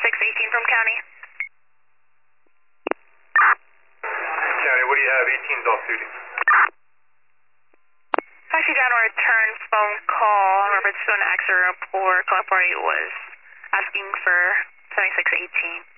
7618 from County. County, what do you have? 18's off duty. Taxi down a return phone call. Remember, it's an accident report. Caller party was asking for 7618.